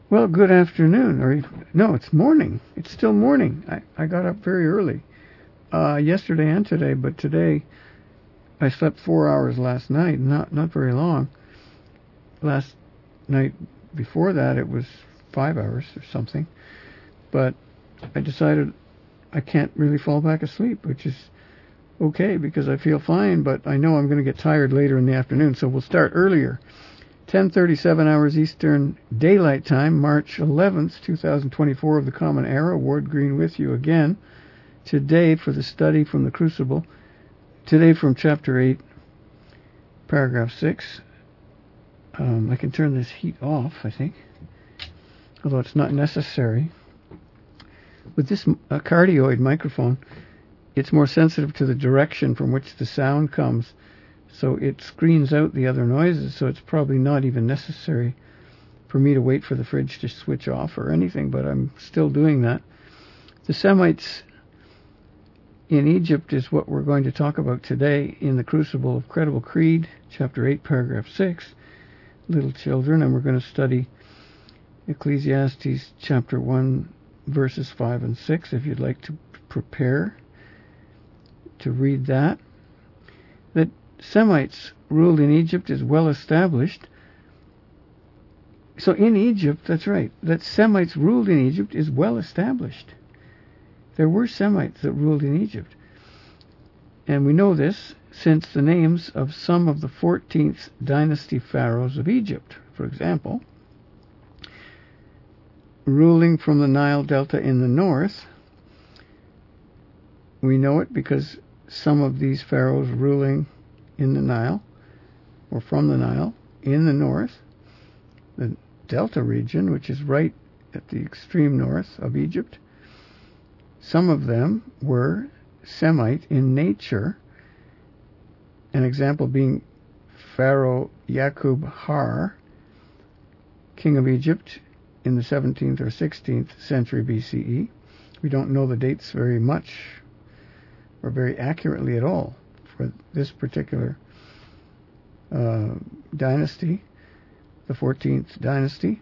Well, good afternoon. No, it's morning. It's still morning. I got up very early yesterday and today, but today I slept 4 hours last night. Not very long. Last night before that it was 5 hours or something. But I decided I can't really fall back asleep, which is okay because I feel fine, but I know I'm going to get tired later in the afternoon, so we'll start earlier. 10:37 hours Eastern Daylight Time, March 11th, 2024 of the Common Era. Ward Green with you again today for the study from the Crucible. Today from Chapter 8, Paragraph 6. I can turn this heat off, I think, although it's not necessary. With this cardioid microphone, it's more sensitive to the direction from which the sound comes, so it screens out the other noises, so it's probably not even necessary for me to wait for the fridge to switch off or anything, but I'm still doing that. The Semites in Egypt is what we're going to talk about today in the Crucible of Credible Creed, Chapter 8, Paragraph 6, Little Children, and we're going to study Ecclesiastes Chapter 1, verses 5 and 6, if you'd like to prepare to read that. That Semites ruled in Egypt is well established. So in Egypt, that's right, that Semites ruled in Egypt is well established. There were Semites that ruled in Egypt. And we know this since the names of some of the 14th dynasty pharaohs of Egypt, for example, ruling from the Nile Delta in the north. We know it because some of these pharaohs ruling in the Nile, or from the Nile, in the north, the Delta region, which is right at the extreme north of Egypt, some of them were Semite in nature, an example being Pharaoh Yaqub Har, king of Egypt in the 17th or 16th century BCE. We don't know the dates very much or very accurately at all for this particular dynasty, the 14th dynasty.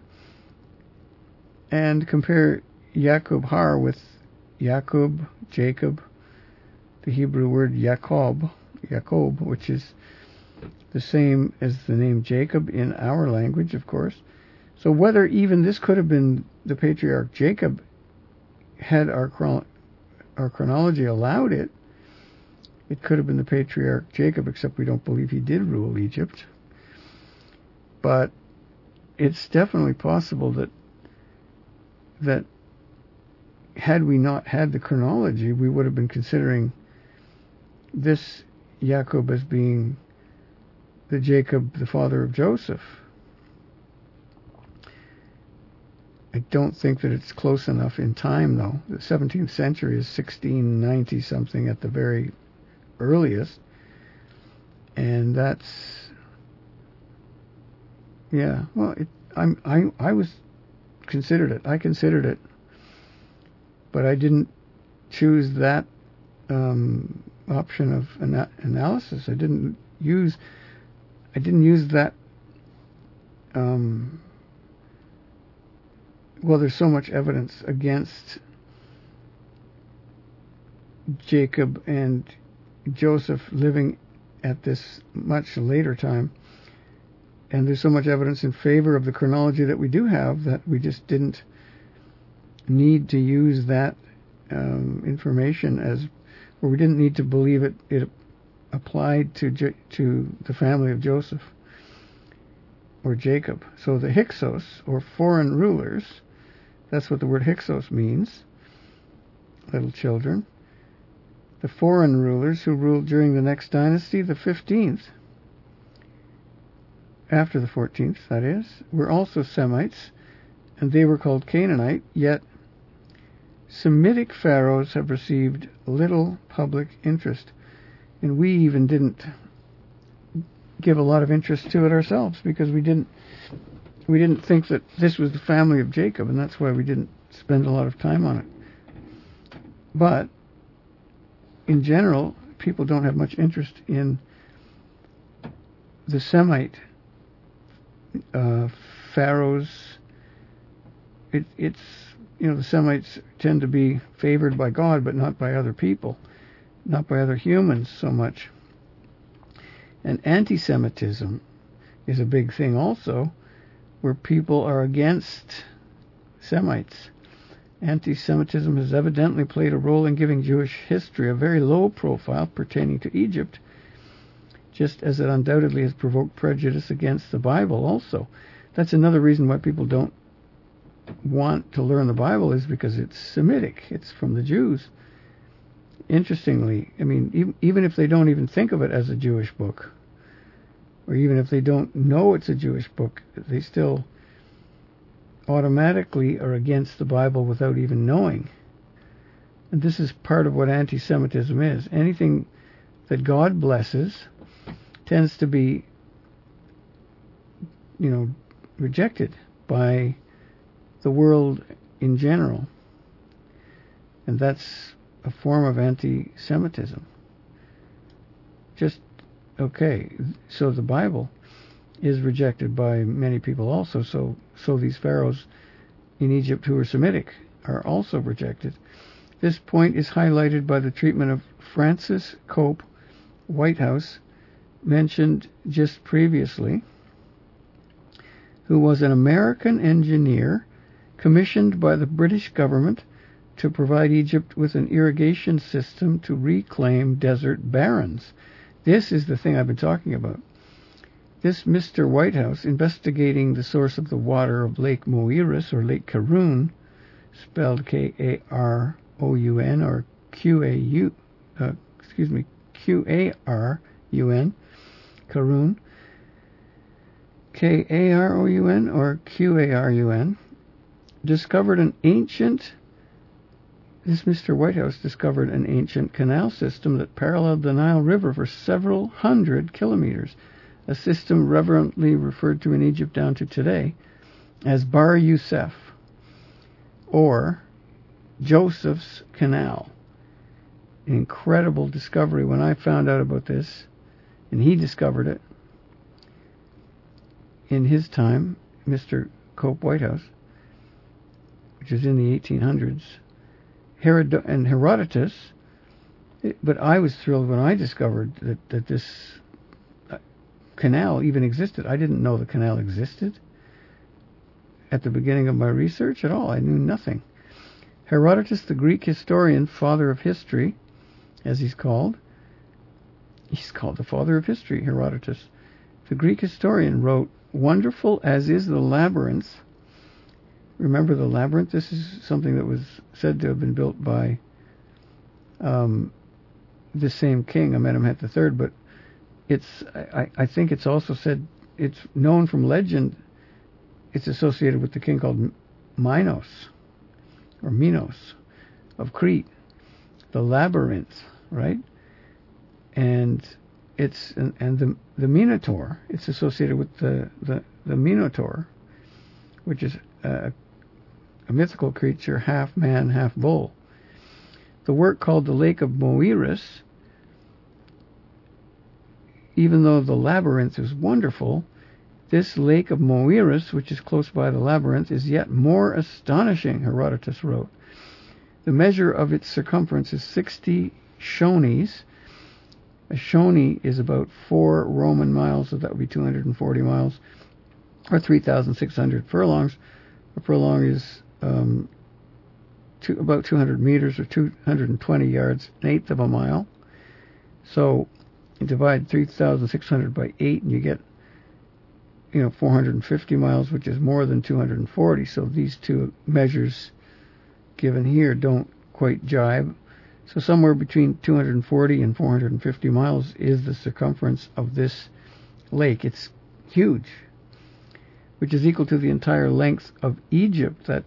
And compare Yaqub Har with Yaqub, Jacob, the Hebrew word Yaakov, which is the same as the name Jacob in our language, of course. So whether even this could have been the patriarch Jacob had our chronology allowed it, it could have been the patriarch Jacob, except we don't believe he did rule Egypt. But it's definitely possible that had we not had the chronology, we would have been considering this Jacob as being the Jacob, the father of Joseph. I don't think that it's close enough in time, though. The 17th century is 1690 something at the very earliest, and that's, yeah. Well, I was considered it. I considered it, but I didn't choose that option of analysis. I didn't use that. Well, there's so much evidence against Jacob and Joseph living at this much later time, and there's so much evidence in favor of the chronology that we do have that we just didn't need to use that information as, or we didn't need to believe it applied to the family of Joseph or Jacob. So the Hyksos, or foreign rulers, that's what the word Hyksos means, little children. The foreign rulers who ruled during the next dynasty, the 15th, after the 14th, that is, were also Semites, and they were called Canaanite, yet Semitic pharaohs have received little public interest, and we even didn't give a lot of interest to it ourselves because we didn't think that this was the family of Jacob, and that's why we didn't spend a lot of time on it. But in general, people don't have much interest in the Semite pharaohs it's the Semites tend to be favored by God, but not by other people, not by other humans so much. And anti-Semitism is a big thing also, where people are against Semites. Anti-Semitism has evidently played a role in giving Jewish history a very low profile pertaining to Egypt, just as it undoubtedly has provoked prejudice against the Bible also. That's another reason why people don't want to learn the Bible, is because it's Semitic. It's from the Jews. Interestingly, I mean, even if they don't even think of it as a Jewish book, or even if they don't know it's a Jewish book, they still automatically are against the Bible without even knowing. And this is part of what anti-Semitism is. Anything that God blesses tends to be, rejected by the world in general. And that's a form of anti-Semitism. So the Bible is rejected by many people also. So these pharaohs in Egypt who are Semitic are also rejected. This point is highlighted by the treatment of Francis Cope Whitehouse, mentioned just previously, who was an American engineer commissioned by the British government to provide Egypt with an irrigation system to reclaim desert barrens. This is the thing I've been talking about. This Mr. Whitehouse, investigating the source of the water of Lake Moeris or Lake Karun, spelled K-A-R-O-U-N or Q-A-R-U-N, Karun, K-A-R-O-U-N or Q-A-R-U-N, this Mr. Whitehouse discovered an ancient canal system that paralleled the Nile River for several hundred kilometers, a system reverently referred to in Egypt down to today as Bar Youssef, or Joseph's Canal. An incredible discovery. When I found out about this, and he discovered it in his time, Mr. Cope Whitehouse, which is in the 1800s, and Herodotus, but I was thrilled when I discovered that this canal even existed. I didn't know the canal existed at the beginning of my research at all. I knew nothing. Herodotus, the Greek historian, father of history, as he's called the father of history, Herodotus. The Greek historian wrote, "Wonderful as is the labyrinth." Remember the labyrinth? This is something that was said to have been built by the same king, Amenemhet III, but I think it's also said, it's known from legend, it's associated with the king called Minos of Crete, the labyrinth, right? And the Minotaur, it's associated with the Minotaur, which is a mythical creature, half man, half bull. The work called the Lake of Moeris, even though the labyrinth is wonderful, this Lake of Moeris, which is close by the labyrinth, is yet more astonishing, Herodotus wrote. The measure of its circumference is 60 shonis. A shoni is about 4 Roman miles, so that would be 240 miles, or 3,600 furlongs. A furlong is about 200 meters or 220 yards, an eighth of a mile. So you divide 3,600 by 8 and you get 450 miles, which is more than 240. So these two measures given here don't quite jibe. So somewhere between 240 and 450 miles is the circumference of this lake. It's huge, which is equal to the entire length of Egypt. That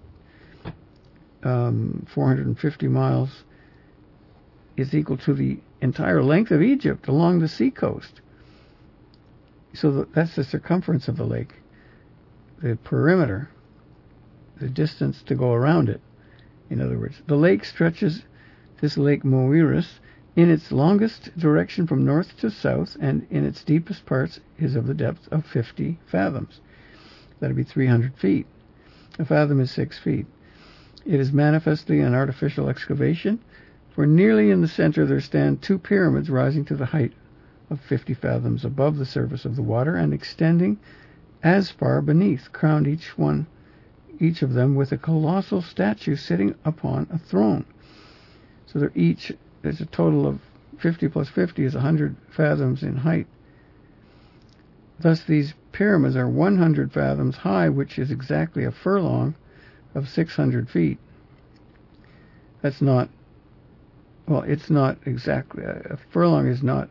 450 miles is equal to the entire length of Egypt along the seacoast. So that's the circumference of the lake, the perimeter, the distance to go around it. In other words, the lake stretches, this Lake Moeris, in its longest direction from north to south, and in its deepest parts is of the depth of 50 fathoms. That would be 300 feet. A fathom is 6 feet. It is manifestly an artificial excavation, for nearly in the center there stand 2 pyramids rising to the height of 50 fathoms above the surface of the water and extending as far beneath, crowned each of them with a colossal statue sitting upon a throne. So there's a total of 50 plus 50 is 100 fathoms in height. Thus these pyramids are 100 fathoms high, which is exactly a furlong of 600 feet. That's not, well, it's not exactly, a furlong is not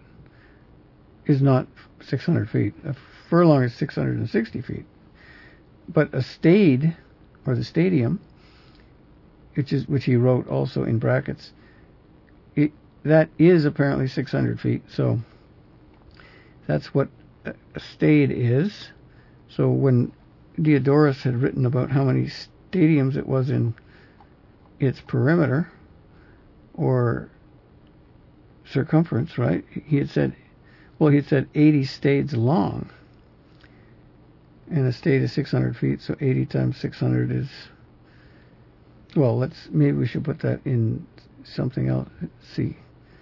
600 feet. A furlong is 660 feet. But a stade, or the stadium, which he wrote also in brackets, that is apparently 600 feet. So that's what a stade is. So when Diodorus had written about how many stadiums it was in its perimeter or circumference, right? He had said 80 stades long. And a stade is 600 feet, so 80 times 600 is, well, maybe we should put that in something else. Let's see.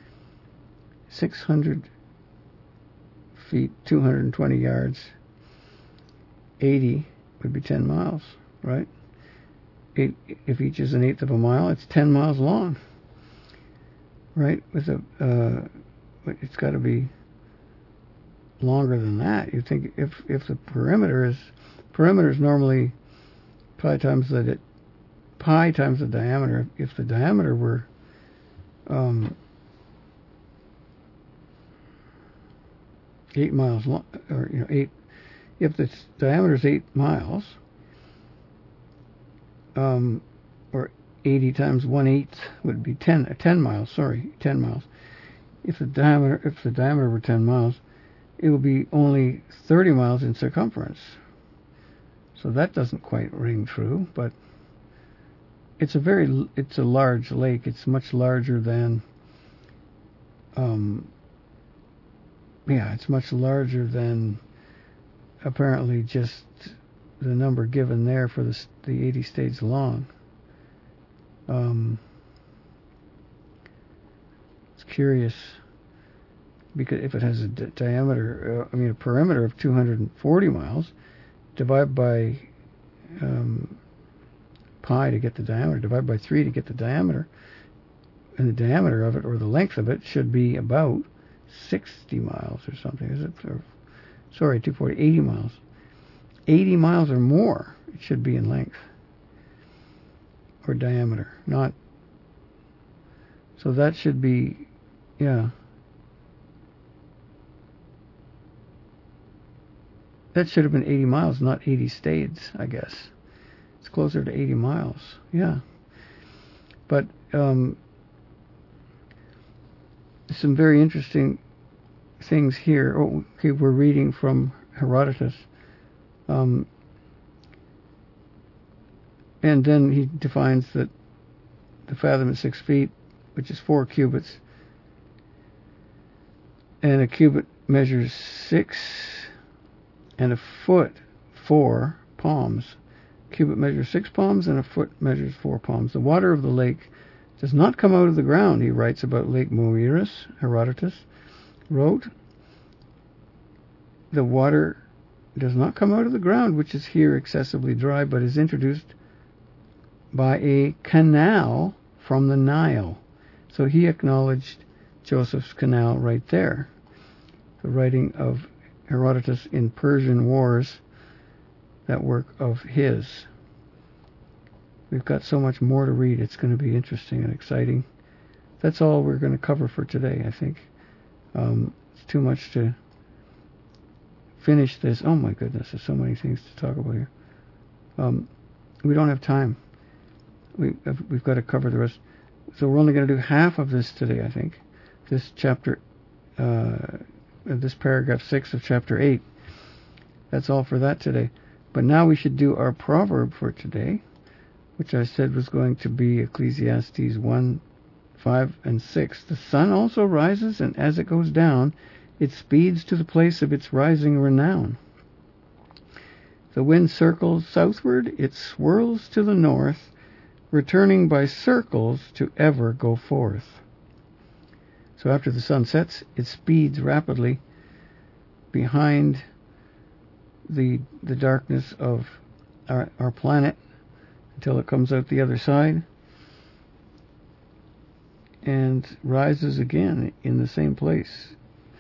600 feet, 220 yards, 80 would be 10 miles, right? If each is 1/8 of a mile, it's 10 miles long, right? It's got to be longer than that. You think if the perimeter is normally pi times the diameter. If the diameter were 8 miles long, or if the diameter is 8 miles, or 80 times 1/8 would be 10 miles. Sorry, 10 miles. If the diameter were 10 miles, it will be only 30 miles in circumference. So that doesn't quite ring true, but it's a large lake. It's much larger than, it's much larger than apparently just the number given there for the 80 stades long. It's curious, because if it has a diameter, a perimeter of 240 miles, divide by pi to get the diameter, divide by 3 to get the diameter, and the diameter of it, or the length of it, should be about 60 miles or something, is it? 240, 80 miles. 80 miles or more it should be in length, or diameter, not, so that should be, that should have been 80 miles, not 80 stades, I guess. It's closer to 80 miles, But some very interesting things here. Okay, we're reading from Herodotus. And then he defines that the fathom is 6 feet, which is 4 cubits. And a cubit measures 6, and a foot 4 palms. A cubit measures 6 palms, and a foot measures 4 palms. The water of the lake does not come out of the ground, he writes about Lake Moeris. Herodotus wrote, the water does not come out of the ground, which is here excessively dry, but is introduced by a canal from the Nile. So he acknowledged Joseph's canal right there. The writing of Herodotus in Persian Wars, that work of his. We've got so much more to read. It's going to be interesting and exciting. That's all we're going to cover for today, I think. It's too much to finish this. Oh my goodness, there's so many things to talk about here. We don't have time. We've got to cover the rest. So we're only going to do half of this today, I think. This chapter, this paragraph 6 of chapter 8. That's all for that today. But now we should do our proverb for today, which I said was going to be Ecclesiastes 1, 5, and 6. The sun also rises, and as it goes down, it speeds to the place of its rising renown. The wind circles southward, it swirls to the north, returning by circles to ever go forth. So after the sun sets, it speeds rapidly behind the darkness of our planet until it comes out the other side and rises again in the same place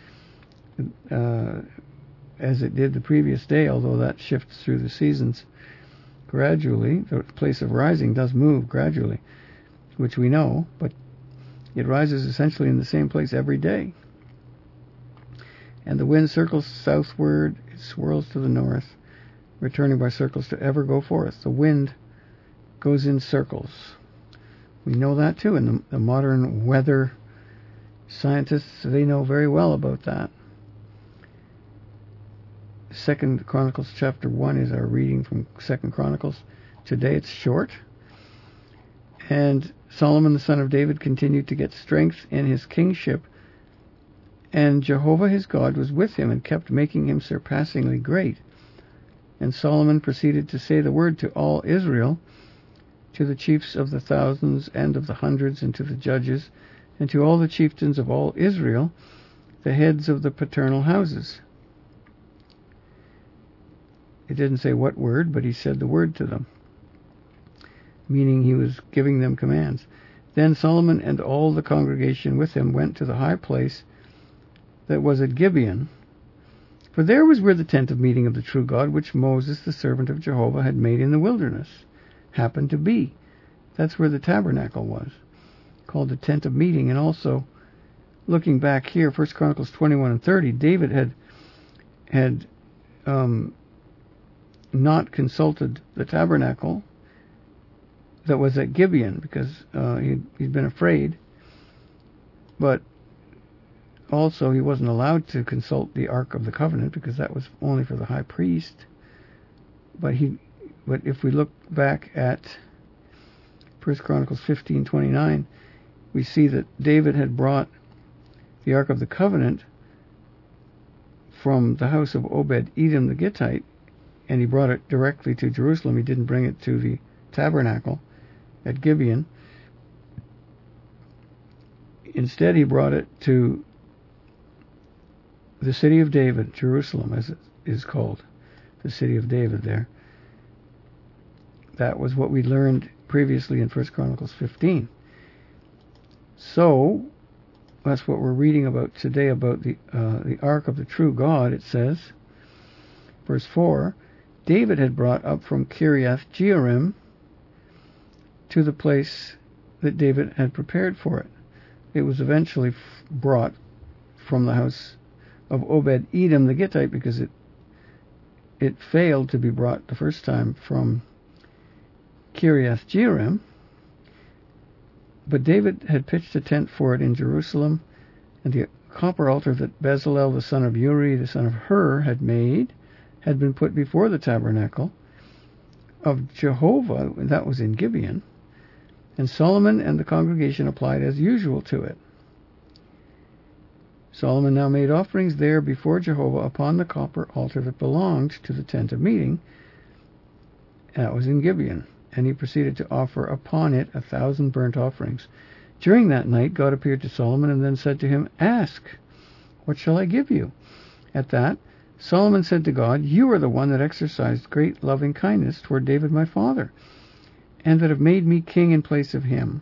as it did the previous day, although that shifts through the seasons gradually. The place of rising does move gradually, which we know, but it rises essentially in the same place every day. And the wind circles southward, it swirls to the north, returning by circles to ever go forth. The wind goes in circles. We know that too, and the modern weather scientists, they know very well about that. 2 Chronicles chapter 1 is our reading from 2 Chronicles. Today it's short. And Solomon the son of David continued to get strength in his kingship, and Jehovah his God was with him and kept making him surpassingly great. And Solomon proceeded to say the word to all Israel, to the chiefs of the thousands and of the hundreds, and to the judges, and to all the chieftains of all Israel, the heads of the paternal houses. It didn't say what word, but he said the word to them, meaning he was giving them commands. Then Solomon and all the congregation with him went to the high place that was at Gibeon, for there was where the tent of meeting of the true God, which Moses, the servant of Jehovah, had made in the wilderness, happened to be. That's where the tabernacle was, called the tent of meeting. And also, looking back here, 1 Chronicles 21 and 30, David had not consulted the tabernacle that was at Gibeon because he'd been afraid, but also he wasn't allowed to consult the Ark of the Covenant because that was only for the high priest. But if we look back at 1 Chronicles 15:29, we see that David had brought the Ark of the Covenant from the house of Obed-Edom the Gittite, and he brought it directly to Jerusalem. He didn't bring it to the tabernacle at Gibeon. Instead, he brought it to the city of David, Jerusalem, as it is called, the city of David there. That was what we learned previously in 1 Chronicles 15. So, that's what we're reading about today, about the Ark of the true God. It says, verse 4, David had brought up from Kiriath Jearim to the place that David had prepared for it. It was eventually brought from the house of Obed-Edom the Gittite because it failed to be brought the first time from Kiriath Jearim. But David had pitched a tent for it in Jerusalem, and the copper altar that Bezalel the son of Uri the son of Hur had made had been put before the tabernacle of Jehovah, and that was in Gibeon, and Solomon and the congregation applied as usual to it. Solomon now made offerings there before Jehovah upon the copper altar that belonged to the tent of meeting, and that was in Gibeon, and he proceeded to offer upon it 1,000 burnt offerings. During that night God appeared to Solomon and then said to him, "Ask, what shall I give you?" At that Solomon said to God, "You are the one that exercised great loving kindness toward David my father, and that have made me king in place of him.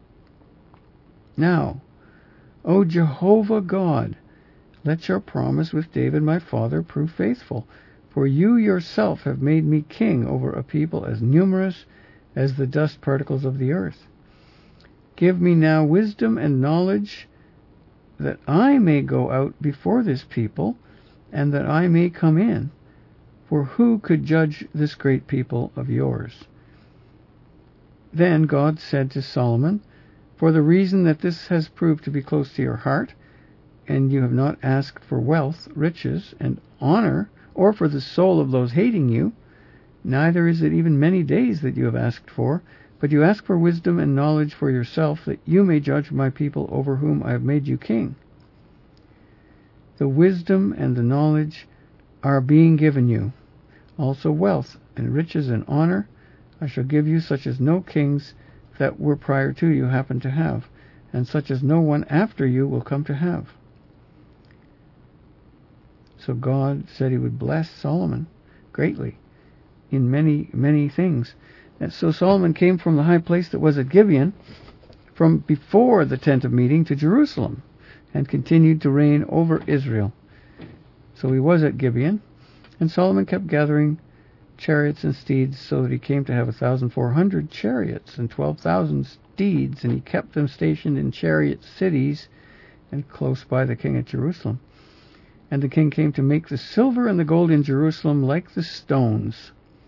Now, O Jehovah God, let your promise with David my father prove faithful, for you yourself have made me king over a people as numerous as the dust particles of the earth. Give me now wisdom and knowledge, that I may go out before this people, and that I may come in. For who could judge this great people of yours?" Then God said to Solomon, "For the reason that this has proved to be close to your heart, and you have not asked for wealth, riches, and honor, or for the soul of those hating you, neither is it even many days that you have asked for, but you ask for wisdom and knowledge for yourself, that you may judge my people over whom I have made you king. The wisdom and the knowledge are being given you. Also wealth and riches and honor I shall give you, such as no kings that were prior to you happened to have, and such as no one after you will come to have. So God said he would bless Solomon greatly in many, many things. And so Solomon came from the high place that was at Gibeon, from before the tent of meeting, to Jerusalem, and continued to reign over Israel. So he was at Gibeon, and Solomon kept gathering chariots and steeds, so that he came to have 1,400 chariots and 12,000 steeds, and he kept them stationed in chariot cities and close by the king at Jerusalem. And the king came to make the silver and the gold in Jerusalem like the stones.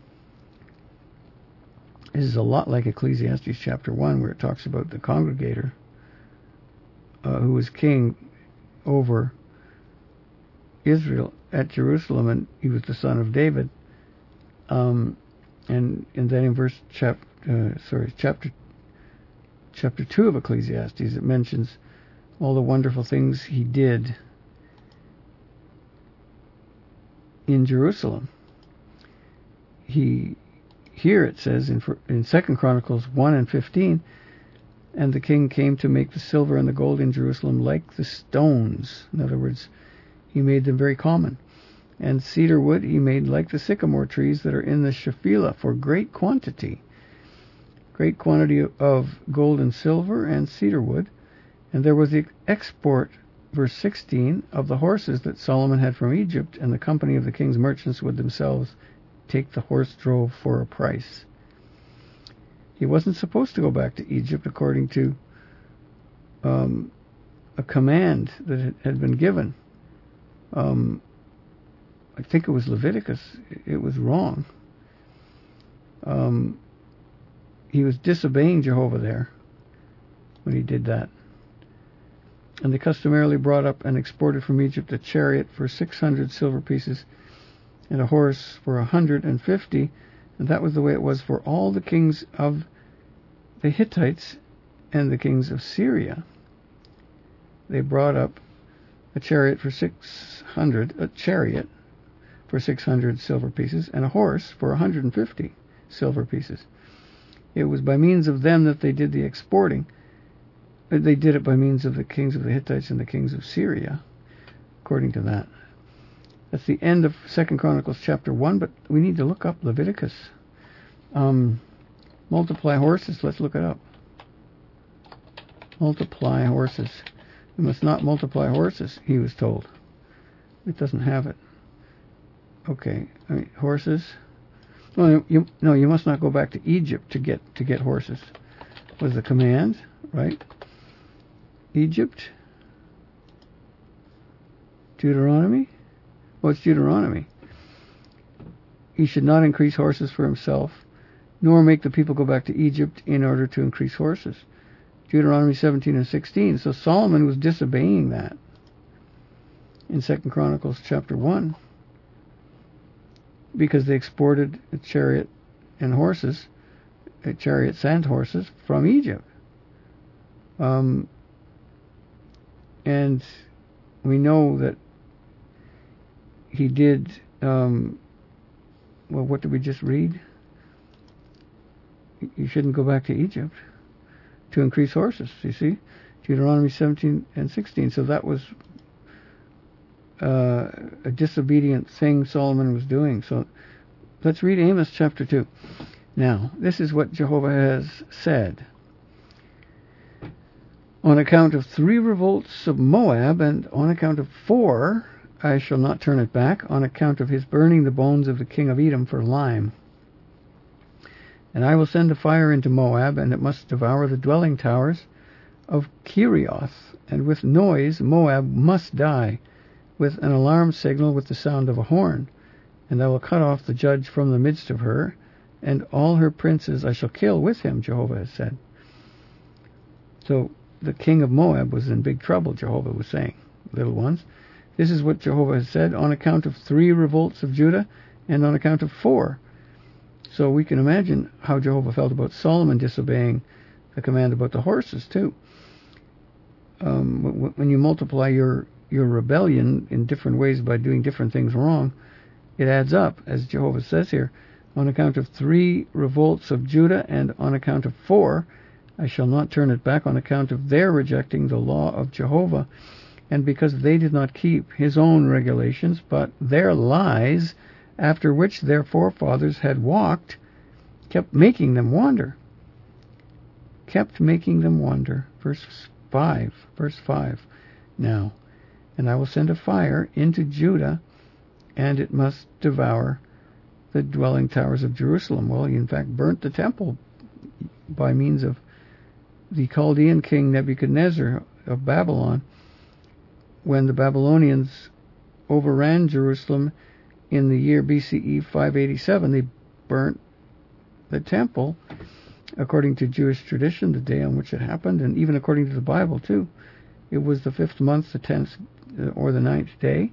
This is a lot like Ecclesiastes chapter 1, where it talks about the congregator who was king over Israel at Jerusalem, and he was the son of David. And then in chapter 2 of Ecclesiastes, it mentions all the wonderful things he did in Jerusalem. Here it says in 2 Chronicles 1 and 15, and the king came to make the silver and the gold in Jerusalem like the stones. In other words, he made them very common. And cedar wood he made like the sycamore trees that are in the Shephelah, for great quantity of gold and silver and cedar wood. And there was the export, verse 16, of the horses that Solomon had from Egypt, and the company of the king's merchants would themselves take the horse drove for a price. He wasn't supposed to go back to Egypt according to a command that had been given. I think it was Leviticus. It was wrong. He was disobeying Jehovah there when he did that. And they customarily brought up and exported from Egypt a chariot for 600 silver pieces and a horse for 150, and that was the way it was for all the kings of the Hittites and the kings of Syria. They brought up a chariot for 600 silver pieces, and a horse for 150 silver pieces. It was by means of them that they did the exporting. They did it by means of the kings of the Hittites and the kings of Syria, according to that. That's the end of 2 Chronicles chapter 1, but we need to look up Leviticus. Multiply horses, let's look it up. Multiply horses. We must not multiply horses, he was told. It doesn't have it. Okay, horses. Well, you must not go back to Egypt to get horses. Was the command, right? Egypt. Deuteronomy. Well, it's Deuteronomy. He should not increase horses for himself, nor make the people go back to Egypt in order to increase horses. Deuteronomy 17 and 16. So Solomon was disobeying that in 2 Chronicles chapter 1, because they exported a chariot and horses, chariots and horses from Egypt. And we know that he did, what did we just read? You shouldn't go back to Egypt to increase horses, you see? Deuteronomy 17 and 16. So that was a disobedient thing Solomon was doing. So let's read Amos chapter 2. Now, this is what Jehovah has said. On account of 3 revolts of Moab, and on account of 4, I shall not turn it back, on account of his burning the bones of the king of Edom for lime. And I will send a fire into Moab, and it must devour the dwelling towers of Kerioth, and with noise Moab must die, with an alarm signal, with the sound of a horn. And I will cut off the judge from the midst of her, and all her princes I shall kill with him, Jehovah has said. So the king of Moab was in big trouble, Jehovah was saying. Little ones, this is what Jehovah has said, on account of 3 revolts of Judah, and on account of 4. So we can imagine how Jehovah felt about Solomon disobeying the command about the horses too. When you multiply your rebellion in different ways by doing different things wrong, it adds up, as Jehovah says here. On account of 3 revolts of Judah, and on account of 4, I shall not turn it back, on account of their rejecting the law of Jehovah, and because they did not keep his own regulations, but their lies, after which their forefathers had walked, kept making them wander. Kept making them wander. Verse 5 now. And I will send a fire into Judah, and it must devour the dwelling towers of Jerusalem. Well, he in fact burnt the temple by means of the Chaldean king Nebuchadnezzar of Babylon. When the Babylonians overran Jerusalem in the year BCE 587, they burnt the temple, according to Jewish tradition, the day on which it happened, and even according to the Bible too. It was the 5th month, the 10th or the 9th day,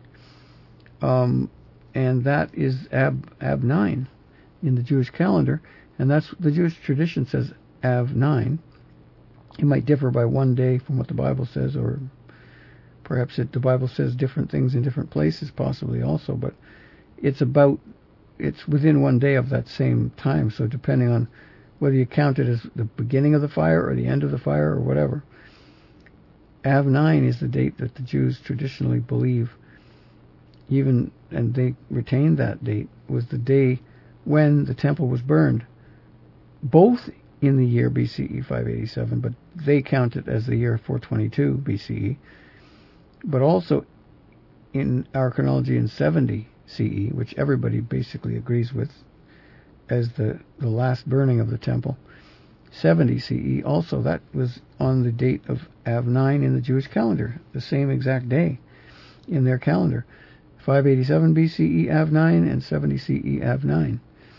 and that is Ab 9 in the Jewish calendar, and that's the Jewish tradition says Av 9. It might differ by one day from what the Bible says, or perhaps the Bible says different things in different places, possibly also, but it's within one day of that same time. So depending on whether you count it as the beginning of the fire or the end of the fire or whatever, Av 9 is the date that the Jews traditionally believe, and they retain that date, was the day when the temple was burned, both in the year BCE 587, but they count it as the year 422 BCE, but also in our chronology in 70 CE, which everybody basically agrees with as the last burning of the temple. 70 CE also, that was on the date of Av 9 in the Jewish calendar, the same exact day in their calendar. 587 BCE Av 9 and 70 CE Av 9.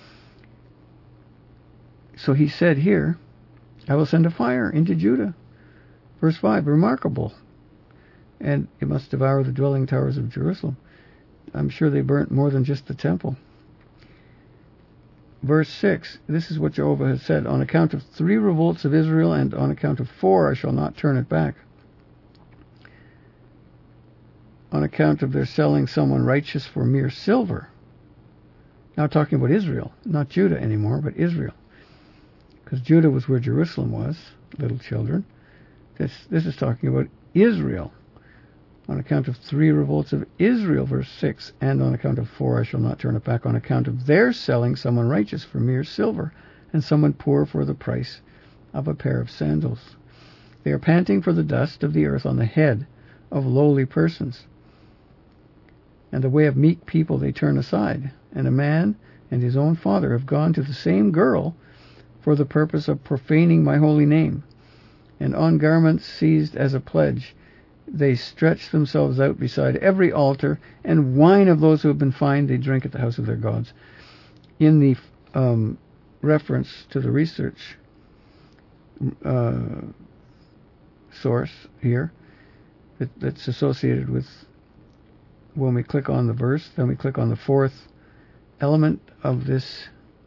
So he said here, I will send a fire into Judah. Verse 5, remarkable. And it must devour the dwelling towers of Jerusalem. I'm sure they burnt more than just the temple. Verse 6, this is what Jehovah has said, on account of 3 revolts of Israel, and on account of 4 I shall not turn it back. On account of their selling someone righteous for mere silver. Now talking about Israel, not Judah anymore, but Israel. Because Judah was where Jerusalem was, little children. This is talking about Israel. On account of 3 revolts of Israel, verse 6, and on account of 4 I shall not turn it back, on account of their selling someone righteous for mere silver, and someone poor for the price of a pair of sandals. They are panting for the dust of the earth on the head of lowly persons. And the way of meek people they turn aside, and a man and his own father have gone to the same girl for the purpose of profaning my holy name. And on garments seized as a pledge, they stretch themselves out beside every altar, and wine of those who have been fined they drink at the house of their gods. In the reference to the research source here that's associated with, when we click on the verse, then we click on the 4th element of these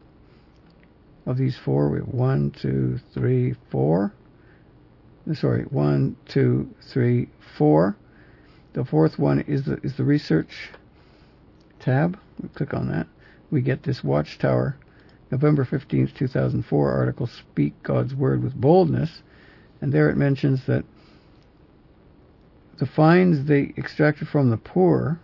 4. We have 1, 2, 3, 4. Sorry, 1, 2, 3, 4. The 4th one is the research tab. We click on that. We get this Watchtower, November 15th, 2004 article, Speak God's Word with Boldness. And there it mentions that the fines they extracted from the poor,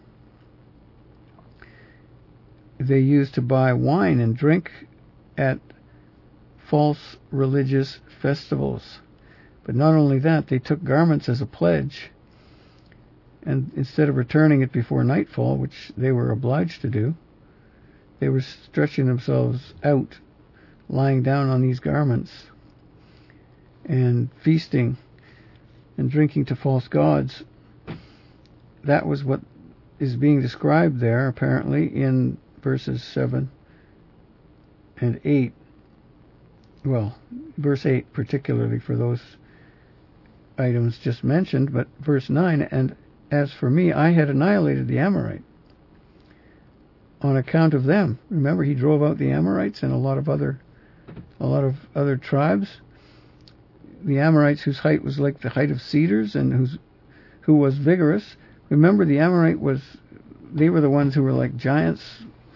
they used to buy wine and drink at false religious festivals. But not only that, they took garments as a pledge, and instead of returning it before nightfall, which they were obliged to do, they were stretching themselves out, lying down on these garments, and feasting and drinking to false gods. That was what is being described there, apparently, in verses 7 and 8. Well, verse 8 particularly for those items just mentioned, but verse 9, and as for me, I had annihilated the Amorite on account of them. Remember, he drove out the Amorites and a lot of other tribes. The Amorites, whose height was like the height of cedars, and who was vigorous. Remember, the Amorite they were the ones who were like giants,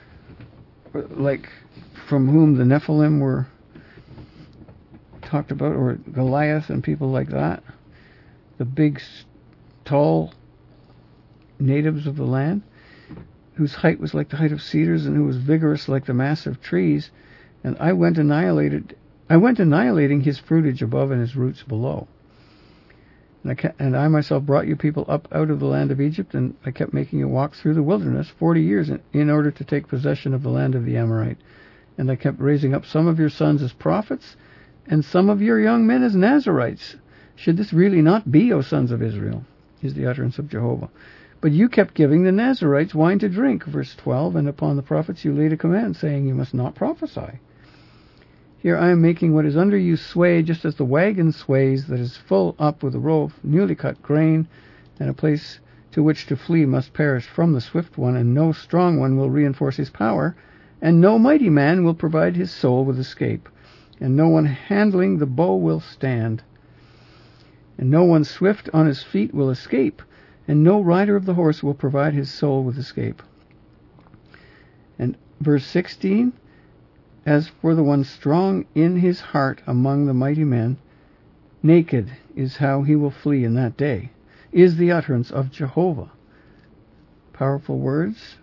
like from whom the Nephilim were talked about, or Goliath and people like that, the big, tall natives of the land, whose height was like the height of cedars and who was vigorous like the massive trees, and I went annihilating his fruitage above and his roots below. And I myself brought you people up out of the land of Egypt, and I kept making you walk through the wilderness 40 years in order to take possession of the land of the Amorite. And I kept raising up some of your sons as prophets, and some of your young men as Nazarites. Should this really not be, O sons of Israel? Is the utterance of Jehovah. But you kept giving the Nazarites wine to drink, verse 12, and upon the prophets you laid a command, saying, you must not prophesy. Here I am making what is under you sway, just as the wagon sways that is full up with a row of newly cut grain, and a place to which to flee must perish from the swift one, and no strong one will reinforce his power, and no mighty man will provide his soul with escape, and no one handling the bow will stand, and no one swift on his feet will escape, and no rider of the horse will provide his soul with escape. And verse 16, as for the one strong in his heart among the mighty men, naked is how he will flee in that day, is the utterance of Jehovah. Powerful words,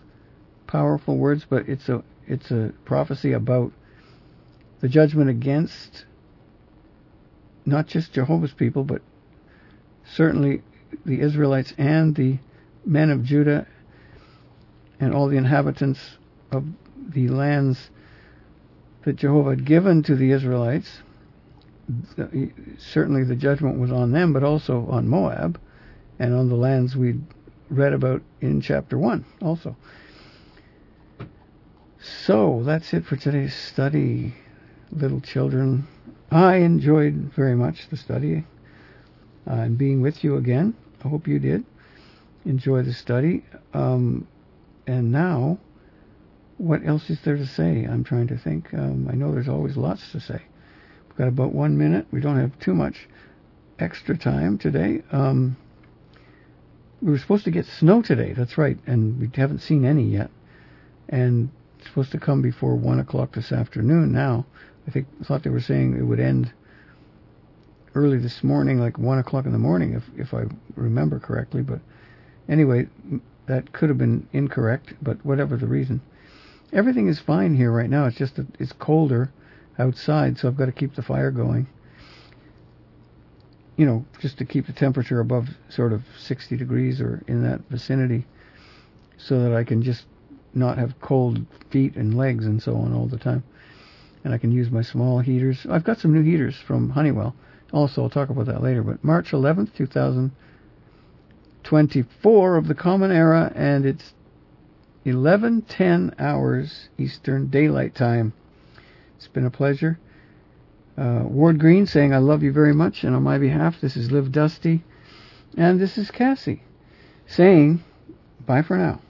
but it's a prophecy about the judgment against not just Jehovah's people, but certainly the Israelites and the men of Judah and all the inhabitants of the lands that Jehovah had given to the Israelites. Certainly the judgment was on them, but also on Moab and on the lands we read about in chapter 1 also. So that's it for today's study, little children. I enjoyed very much the study and being with you again. I hope you did enjoy the study. And now, what else is there to say? I'm trying to think. I know there's always lots to say. We've got about 1 minute. We don't have too much extra time today. We were supposed to get snow today, that's right, and we haven't seen any yet. And it's supposed to come before 1 o'clock this afternoon now. I thought they were saying it would end early this morning, like 1 o'clock in the morning, if I remember correctly. But anyway, that could have been incorrect, but whatever the reason. Everything is fine here right now. It's just that it's colder outside, so I've got to keep the fire going. You know, just to keep the temperature above sort of 60 degrees or in that vicinity, so that I can just not have cold feet and legs and so on all the time. And I can use my small heaters. I've got some new heaters from Honeywell. Also, I'll talk about that later. But March 11th, 2024 of the Common Era, and it's 11:10 hours Eastern Daylight Time. It's been a pleasure. Ward Green saying, I love you very much, and on my behalf, this is Liv Dusty, and this is Cassie saying, bye for now.